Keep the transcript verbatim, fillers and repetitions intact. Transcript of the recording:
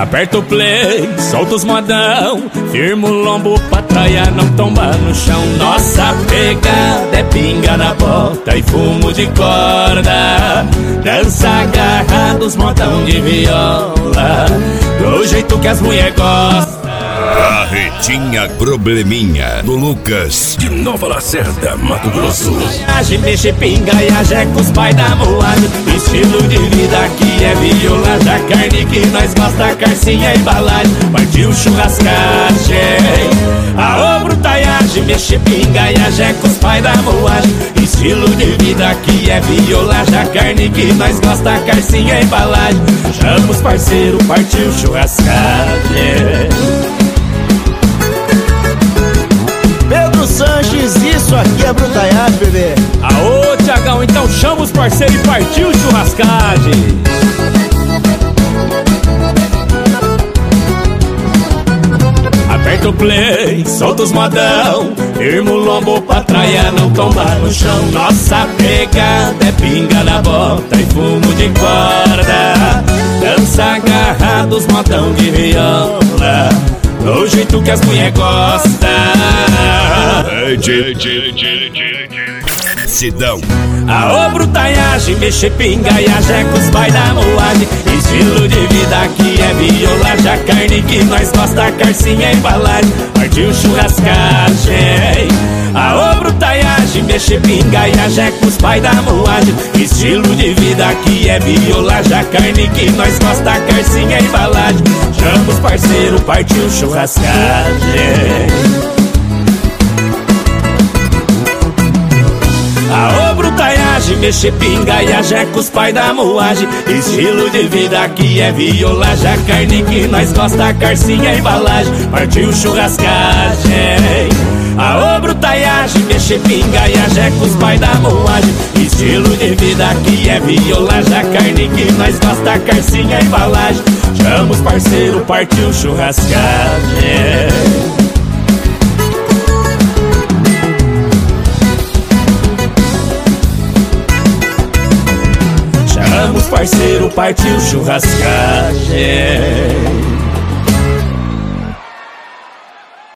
Aperta o play, solta os modão, firma o lombo pra traia não tombar no chão. Nossa pegada é pinga na bota e fumo de corda, dança agarrados, modão de viola, do jeito que as mulher gostam. Carretinha Probleminha do Lucas de Nova Lacerda, Mato Grosso. Viagem, mexe, pinga e ajé com os pais da moagem. Estilo de vida aqui é viola, da carne que nós gosta, carcinha e embalagem. Partiu churrascagem, a obro, taiagem, mexe, pinga e ajé com os pais da moagem. Estilo de vida aqui é viola, da carne que nós gosta, carcinha e embalagem. Chama os parceiros, partiu churrascagem. Pedro Sanches, isso aqui é brutaiagem, bebê. Aô, Tiagão, então chama os parceiros e partiu churrascagem. Aperta o play, solta os modão, firma o lombo pra traia não tombar no chão. Nossa pegada é pinga na bota e fumo de corda, dança agarrados, modão de viola, do jeito que as mulher gostam. Sidão. A obro, taiagem, mexe, pinga e ajé com os pais da moagem. Estilo de vida aqui é viola, já carne que nós gosta, carcinha e embalagem. Partiu churrascagem. A obro, taiagem, mexe, pinga e ajé com os pais da moagem. Estilo de vida aqui é viola, já carne que nós gosta, carcinha e embalagem. Chama os parceiros, partiu churrascagem. A obro, taiagem, mexe, pinga e ajé com os pais da moagem. Estilo de vida aqui é viola, já carne que nós gosta, carcinha e embalagem. Partiu churrascagem. A obro, taiagem, mexe, pinga e ajé com os pais da moagem. Estilo de vida aqui é viola, já carne que nós gosta, carcinha e embalagem. Chama os parceiros, partiu churrascagem. Chama os parceiros, partiu churrascagem.